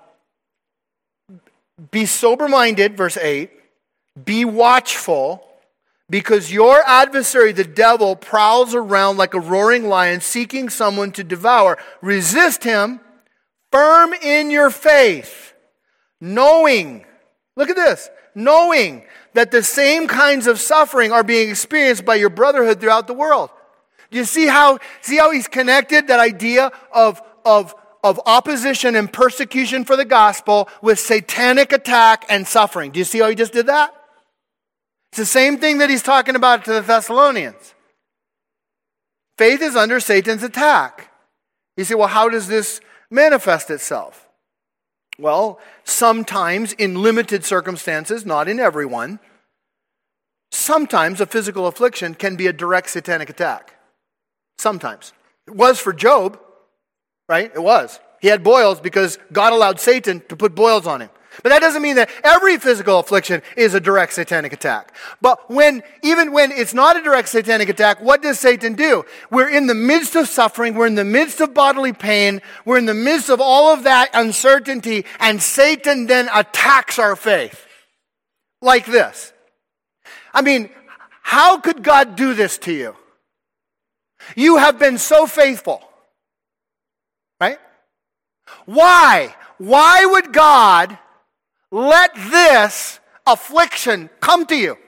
be sober-minded, verse eight. Be watchful, because your adversary, the devil, prowls around like a roaring lion, seeking someone to devour. Resist him, firm in your faith, knowing, look at this, knowing that the same kinds of suffering are being experienced by your brotherhood throughout the world. Do you see how, see how he's connected that idea of, of, of opposition and persecution for the gospel with satanic attack and suffering? Do you see how he just did that? It's the same thing that he's talking about to the Thessalonians. Faith is under Satan's attack. You say, well, how does this manifest itself? Well, sometimes in limited circumstances, not in everyone, sometimes a physical affliction can be a direct satanic attack. Sometimes. It was for Job, right? It was. He had boils because God allowed Satan to put boils on him. But that doesn't mean that every physical affliction is a direct satanic attack. But when, even when it's not a direct satanic attack, what does Satan do? We're in the midst of suffering. We're in the midst of bodily pain. We're in the midst of all of that uncertainty. And Satan then attacks our faith. Like this. I mean, how could God do this to you? You have been so faithful. Right? Why? Why would God let this affliction come to you?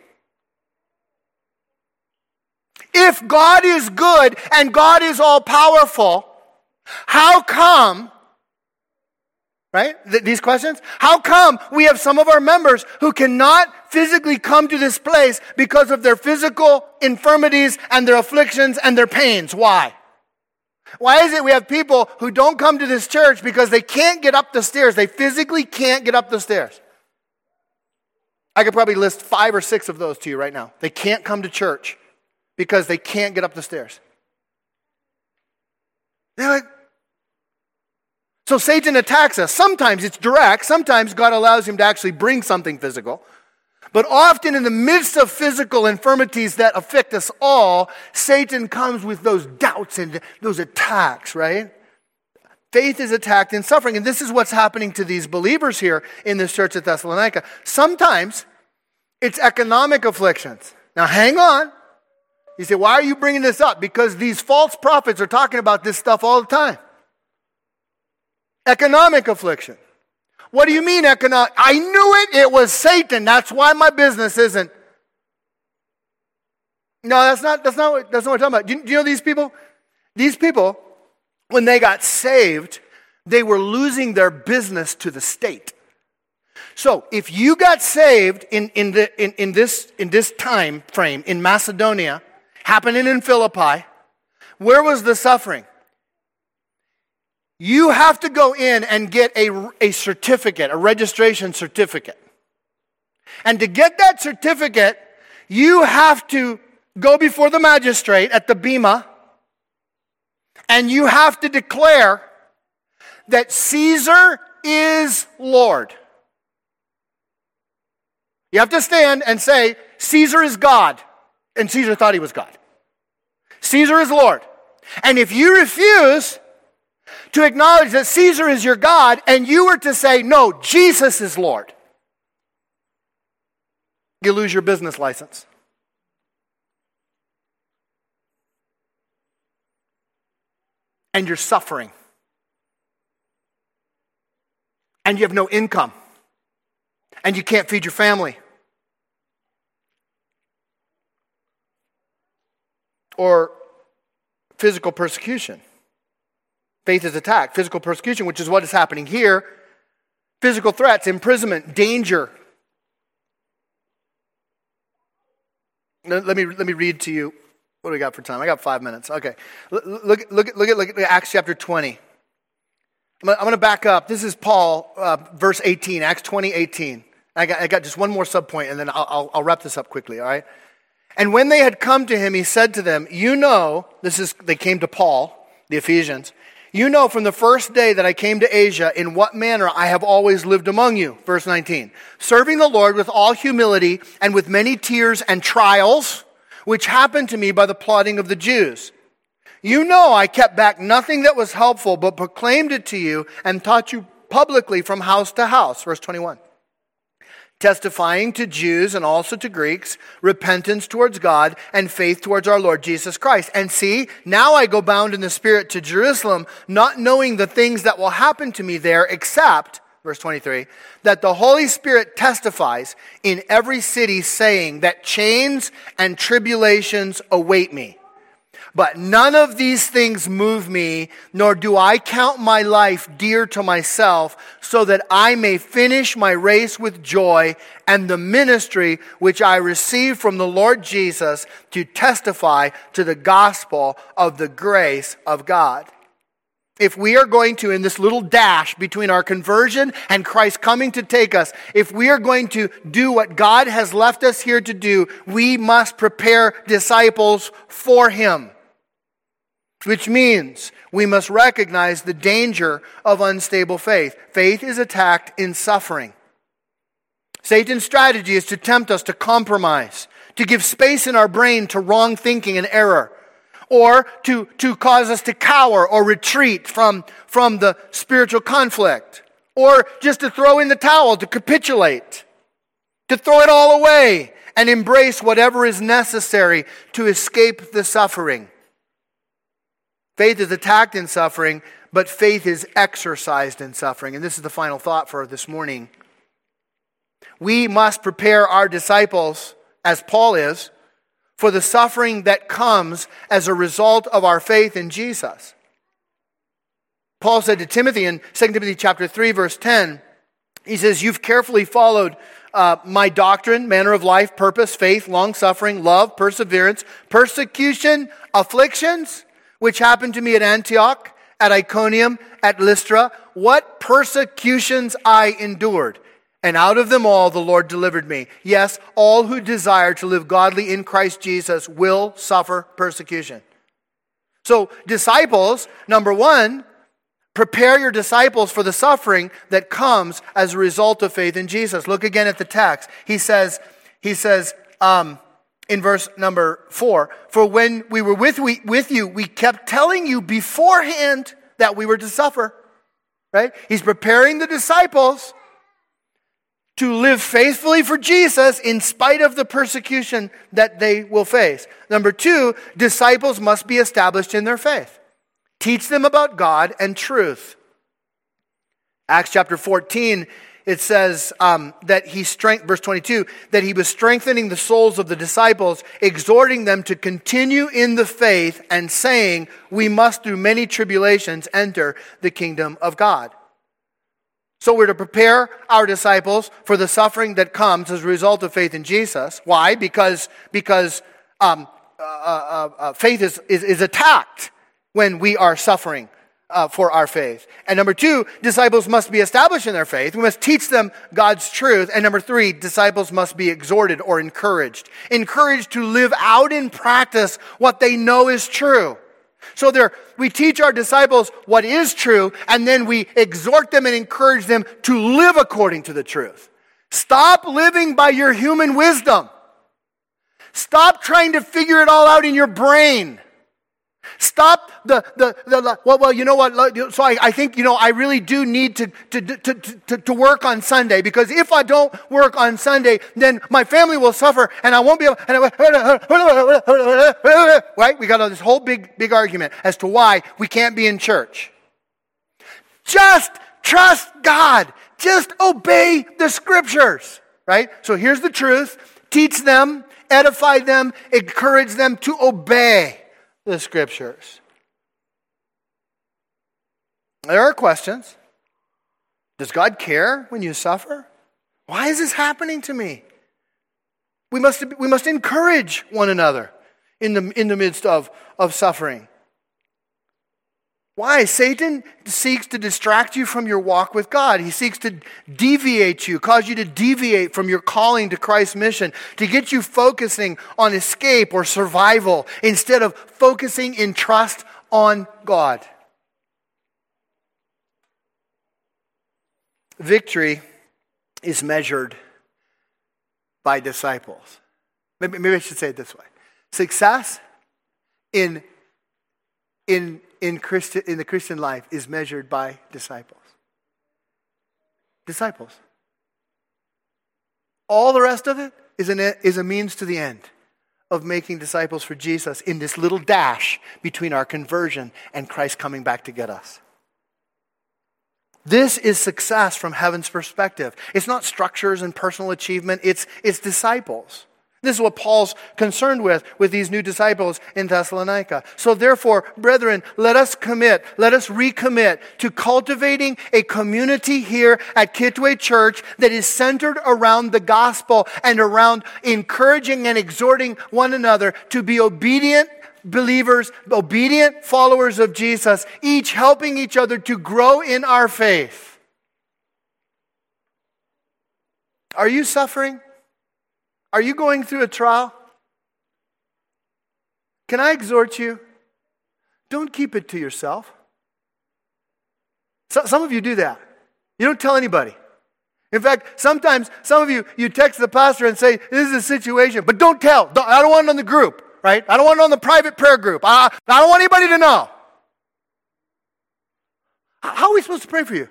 If God is good and God is all powerful, how come, right, th- these questions, how come we have some of our members who cannot physically come to this place because of their physical infirmities and their afflictions and their pains? Why? Why is it we have people who don't come to this church because they can't get up the stairs? They physically can't get up the stairs. I could probably list five or six of those to you right now. They can't come to church because they can't get up the stairs. They're like, so Satan attacks us. Sometimes it's direct. Sometimes God allows him to actually bring something physical. But often in the midst of physical infirmities that affect us all, Satan comes with those doubts and those attacks, right? Faith is attacked in suffering. And this is what's happening to these believers here in this church at Thessalonica. Sometimes it's economic afflictions. Now hang on. You say, why are you bringing this up? Because these false prophets are talking about this stuff all the time. Economic affliction. What do you mean economic? I knew it. It was Satan. That's why my business isn't. No, that's not, that's not, what, that's not what I'm talking about. Do you, do you know these people? These people, when they got saved, they were losing their business to the state. So if you got saved in, in, the, in, in, this, in this time frame in Macedonia, happening in Philippi, where was the suffering? You have to go in and get a, a certificate, a registration certificate. And to get that certificate, you have to go before the magistrate at the bema, and you have to declare that Caesar is Lord. You have to stand and say, Caesar is God. And Caesar thought he was God. Caesar is Lord. And if you refuse to acknowledge that Caesar is your God, and you were to say, no, Jesus is Lord, you lose your business license. And you're suffering. And you have no income. And you can't feed your family. Or physical persecution. Faith is attacked. Physical persecution, which is what is happening here. Physical threats, imprisonment, danger. Let me, let me read to you. What do we got for time? I got five minutes. Okay. Look, look, look, look, at, look at Acts chapter twenty. I'm going to back up. This is Paul, uh, verse eighteen, Acts twenty, eighteen. I got, I got just one more subpoint, and then I'll, I'll, I'll wrap this up quickly, all right? And when they had come to him, he said to them, you know, this is, they came to Paul, the Ephesians, You know from the first day that I came to Asia in what manner I have always lived among you. Verse nineteen. Serving the Lord with all humility and with many tears and trials, which happened to me by the plotting of the Jews. You know I kept back nothing that was helpful, but proclaimed it to you and taught you publicly from house to house. Verse twenty-one. Testifying to Jews and also to Greeks, repentance towards God and faith towards our Lord Jesus Christ. And see, now I go bound in the Spirit to Jerusalem, not knowing the things that will happen to me there, except, verse twenty-three, that the Holy Spirit testifies in every city, saying that chains and tribulations await me. But none of these things move me, nor do I count my life dear to myself, so that I may finish my race with joy and the ministry which I received from the Lord Jesus to testify to the gospel of the grace of God. If we are going to, in this little dash between our conversion and Christ coming to take us, if we are going to do what God has left us here to do, we must prepare disciples for Him. Which means we must recognize the danger of unstable faith. Faith is attacked in suffering. Satan's strategy is to tempt us to compromise, to give space in our brain to wrong thinking and error, or to, to cause us to cower or retreat from, from the spiritual conflict, or just to throw in the towel, to capitulate, to throw it all away and embrace whatever is necessary to escape the suffering. Faith is attacked in suffering, but faith is exercised in suffering. And this is the final thought for this morning. We must prepare our disciples, as Paul is, for the suffering that comes as a result of our faith in Jesus. Paul said to Timothy in Second Timothy chapter three, verse ten, he says, "You've carefully followed uh, my doctrine, manner of life, purpose, faith, long-suffering, love, perseverance, persecution, afflictions, which happened to me at Antioch, at Iconium, at Lystra, what persecutions I endured. And out of them all the Lord delivered me. Yes, all who desire to live godly in Christ Jesus will suffer persecution." So disciples, number one, prepare your disciples for the suffering that comes as a result of faith in Jesus. Look again at the text. He says, he says, um, in verse number four, "For when we were with, we, with you, we kept telling you beforehand that we were to suffer." Right? He's preparing the disciples to live faithfully for Jesus in spite of the persecution that they will face. Number two, disciples must be established in their faith. Teach them about God and truth. Acts chapter fourteen, it says um, that he strength, verse twenty-two, that he was strengthening the souls of the disciples, exhorting them to continue in the faith and saying, "We must through many tribulations enter the kingdom of God." So we're to prepare our disciples for the suffering that comes as a result of faith in Jesus. Why? Because, because um, uh, uh, uh, faith is, is, is attacked when we are suffering Uh, for our faith. And number two, disciples must be established in their faith. We must teach them God's truth. And number three, disciples must be exhorted or encouraged. Encouraged to live out in practice what they know is true. So there, we teach our disciples what is true, and then we exhort them and encourage them to live according to the truth. Stop living by your human wisdom. Stop trying to figure it all out in your brain. Stop the, the, the well, well, you know what, so I, I think, you know, I really do need to, to, to, to, to work on Sunday, because if I don't work on Sunday, then my family will suffer, and I won't be able, and I, right? We got this whole big, big argument as to why we can't be in church. Just trust God. Just obey the scriptures, right? So here's the truth. Teach them, edify them, encourage them to obey the scriptures. There are questions. Does God care when you suffer? Why is this happening to me? We must, we must encourage one another in the, in the midst of, of suffering. Why? Satan seeks to distract you from your walk with God. He seeks to deviate you, cause you to deviate from your calling to Christ's mission, to get you focusing on escape or survival instead of focusing in trust on God. victory is measured by disciples. Maybe, maybe I should say it this way. Success in, in, in, Christi- in the Christian life is measured by disciples. Disciples. All the rest of it is, an, is a means to the end of making disciples for Jesus in this little dash between our conversion and Christ coming back to get us. This is success from heaven's perspective. It's not structures and personal achievement. It's, it's disciples. This is what Paul's concerned with, with these new disciples in Thessalonica. So therefore, brethren, let us commit, let us recommit to cultivating a community here at Kitwe Church that is centered around the gospel and around encouraging and exhorting one another to be obedient believers, obedient followers of Jesus, each helping each other to grow in our faith. Are you suffering? Are you going through a trial? Can I exhort you? Don't keep it to yourself. So, some of you do that. You don't tell anybody. In fact, sometimes some of you, you text the pastor and say, this is a situation, but don't tell. Don't, I don't want it on the group. Right? I don't want it on the private prayer group. I, I don't want anybody to know. How are we supposed to pray for you?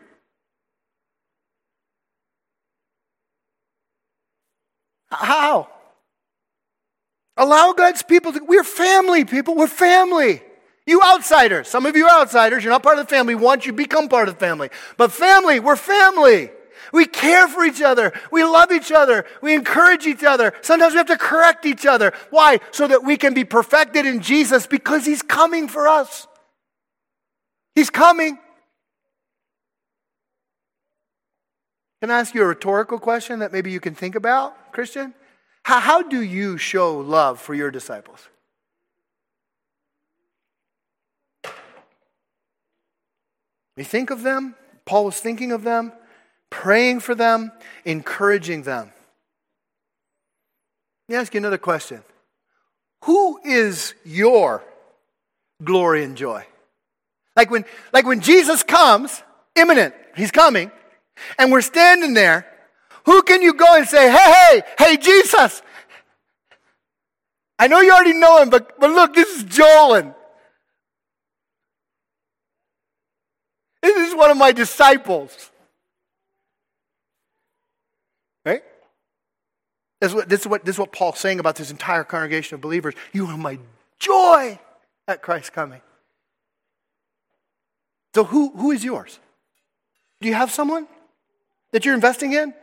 How? Allow God's people to... We're family, people. We're family. You outsiders. Some of you are outsiders. You're not part of the family. We want you to become part of the family. But family, we're family. We care for each other. We love each other. We encourage each other. Sometimes we have to correct each other. Why? So that we can be perfected in Jesus because He's coming for us. He's coming. Can I ask you a rhetorical question that maybe you can think about, Christian? How, how do you show love for your disciples? You think of them. Paul was thinking of them. Praying for them, encouraging them. Let me ask you another question. Who is your glory and joy? Like when, like when Jesus comes, imminent, He's coming, and we're standing there, who can you go and say, hey, hey, hey, Jesus, I know you already know Him, but, but look, this is Joel. This is one of my disciples. Right? This is, what, this, is what, this is what Paul's saying about this entire congregation of believers. You are my joy at Christ's coming. So who, who is yours? Do you have someone that you're investing in?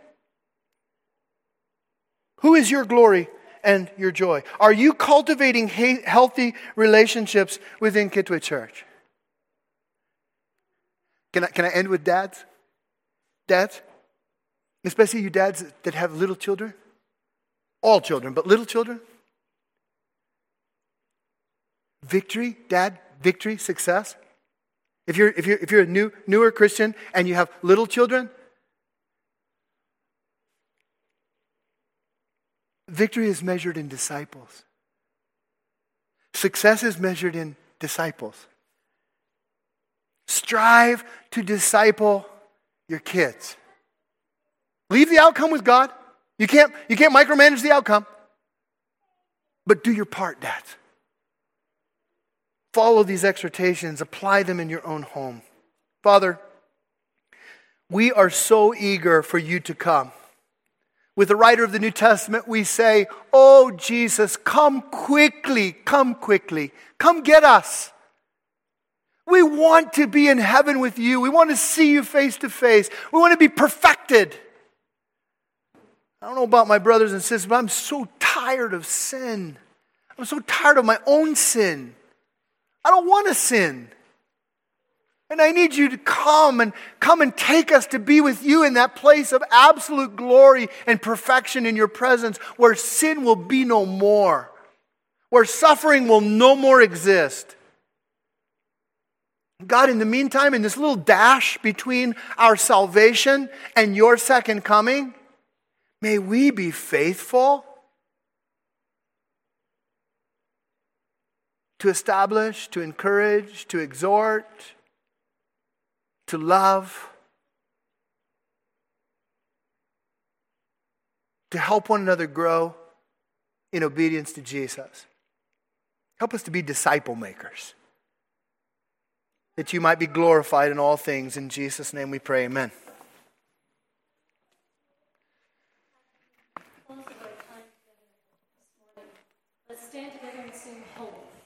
Who is your glory and your joy? Are you cultivating he- healthy relationships within Kitwe Church? Can I, can I end with dads? Dads? Especially you dads that have little children. All children, but little children. Victory, dad, victory, success. If you're if you're if you're a new newer Christian and you have little children, victory is measured in disciples. Success is measured in disciples. Strive to disciple your kids. Leave the outcome with God. You can't, you can't micromanage the outcome. But do your part, dads. Follow these exhortations. Apply them in your own home. Father, we are so eager for you to come. With the writer of the New Testament, we say, oh, Jesus, come quickly, come quickly. Come get us. We want to be in heaven with you. We want to see you face to face. We want to be perfected. I don't know about my brothers and sisters, but I'm so tired of sin. I'm so tired of my own sin. I don't want to sin. And I need you to come and come and take us to be with you in that place of absolute glory and perfection in your presence, where sin will be no more, where suffering will no more exist. God, in the meantime, in this little dash between our salvation and your second coming, may we be faithful to establish, to encourage, to exhort, to love, to help one another grow in obedience to Jesus. Help us to be disciple makers, that you might be glorified in all things. In Jesus' name we pray, amen. Let's stand together and sing Holy.